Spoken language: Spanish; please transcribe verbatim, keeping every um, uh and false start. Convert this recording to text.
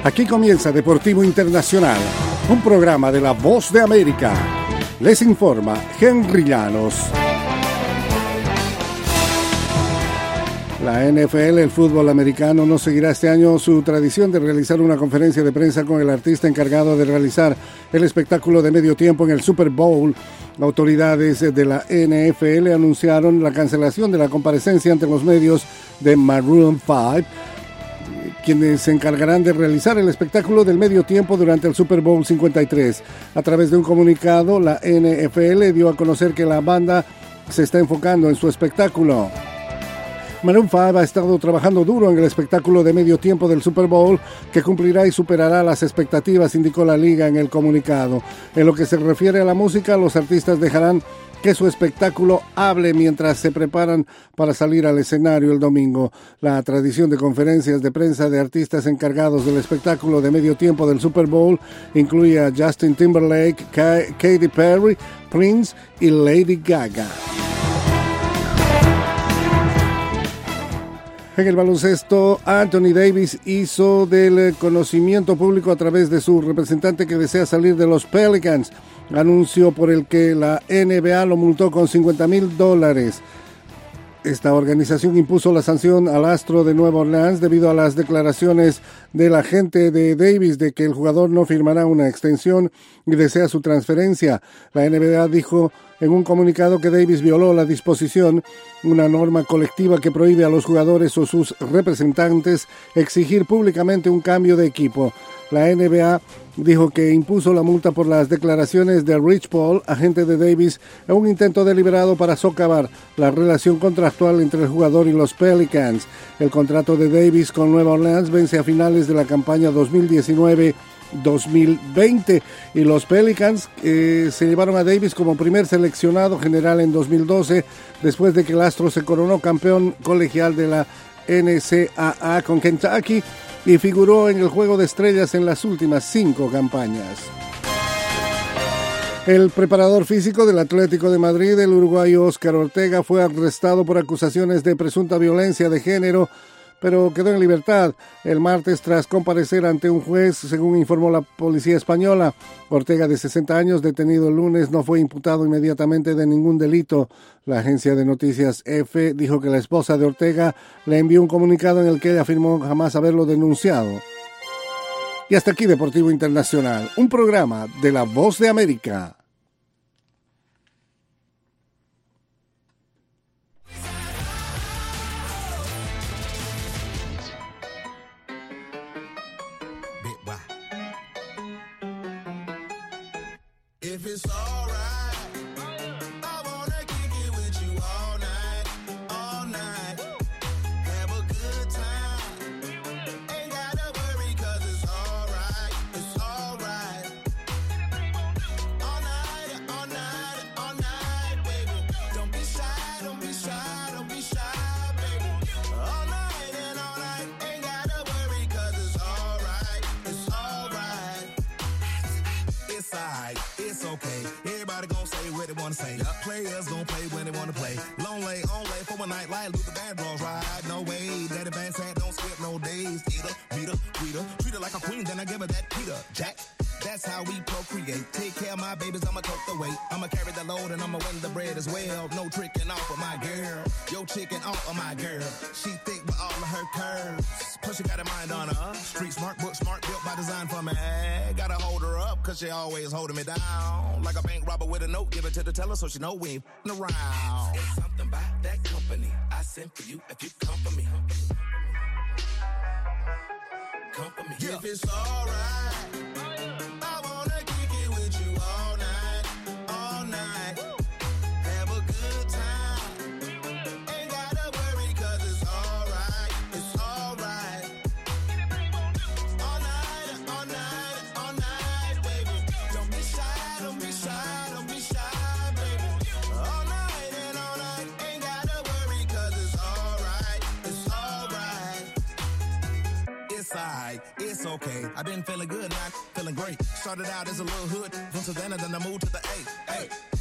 Aquí comienza Deportivo Internacional, un programa de La Voz de América. Les informa Henry Llanos. La N F L, el fútbol americano, no seguirá este año su tradición de realizar una conferencia de prensa con el artista encargado de realizar el espectáculo de medio tiempo en el Super Bowl. Autoridades de la N F L anunciaron la cancelación de la comparecencia ante los medios de Maroon cinco, quienes se encargarán de realizar el espectáculo del medio tiempo durante el Super Bowl cincuenta y tres. A través de un comunicado, la N F L dio a conocer que la banda se está enfocando en su espectáculo. Maroon cinco ha estado trabajando duro en el espectáculo de medio tiempo del Super Bowl, que cumplirá y superará las expectativas, indicó la liga en el comunicado. En lo que se refiere a la música, los artistas dejarán que su espectáculo hable mientras se preparan para salir al escenario el domingo. La tradición de conferencias de prensa de artistas encargados del espectáculo de medio tiempo del Super Bowl incluye a Justin Timberlake, Katy Perry, Prince y Lady Gaga. En el baloncesto, Anthony Davis hizo del conocimiento público a través de su representante que desea salir de los Pelicans, anuncio por el que la N B A lo multó con cincuenta mil dólares. Esta organización impuso la sanción al astro de Nueva Orleans debido a las declaraciones del agente de Davis de que el jugador no firmará una extensión y desea su transferencia. La N B A dijo en un comunicado que Davis violó la disposición, una norma colectiva que prohíbe a los jugadores o sus representantes exigir públicamente un cambio de equipo. La N B A dijo que impuso la multa por las declaraciones de Rich Paul, agente de Davis, en un intento deliberado para socavar la relación contractual entre el jugador y los Pelicans. El contrato de Davis con Nueva Orleans vence a finales de la campaña dos mil diecinueve dos mil veinte y los Pelicans eh, se llevaron a Davis como primer seleccionado general en dos mil doce después de que el astro se coronó campeón colegial de la N C A A con Kentucky y figuró en el Juego de Estrellas en las últimas cinco campañas. El preparador físico del Atlético de Madrid, el uruguayo Óscar Ortega, fue arrestado por acusaciones de presunta violencia de género, pero quedó en libertad el martes tras comparecer ante un juez, según informó la policía española. Ortega, de sesenta años, detenido el lunes, no fue imputado inmediatamente de ningún delito. La agencia de noticias E F E dijo que la esposa de Ortega le envió un comunicado en el que ella afirmó jamás haberlo denunciado. Y hasta aquí Deportivo Internacional, un programa de La Voz de América. If it's alright, I wanna kick it with you all night, all night. Have a good time. Ain't gotta worry 'cause it's alright, it's alright. All night, all night, all night, baby. Don't be shy, don't be shy, don't be shy, baby. All night and all night, ain't gotta worry 'cause it's alright, it's alright. It's alright. It's okay. Everybody gon' say what they wanna say. Players gon' play when they wanna play. Long lay, on lay for a night like Luther Vandross ride. No way, Daddy Van Sant don't skip no days. Eat her, beat her, treat her, treat her like a queen, then I give her that Peter Jack. That's how we procreate. Take care of my babies, I'ma tote the weight. I'ma carry the load and I'ma win the bread as well. No tricking off of my girl. Yo chicken off of my girl. She thick with all of her curves. Plus she got a mind on her. Street smart, book smart, built by design for me. Gotta hold her up, cause she always holding me down. Like a bank robber with a note, give it to the teller so she know we ain't f***ing around. It's something about that company I sent for you if you come for me. Come for me. Yeah. If it's alright, I wanna kick it with you all night, all night. Have a good time. Ain't gotta worry 'cause it's alright, it's alright. All night, all night, all night, baby. Don't be shy, don't be shy, don't be shy, baby. All night and all night, ain't gotta worry 'cause it's alright, it's alright. It's alright, it's okay. I've been feeling good, now I'm feeling great. Started out as a little hood, from Savannah, then I moved to the A. Hey.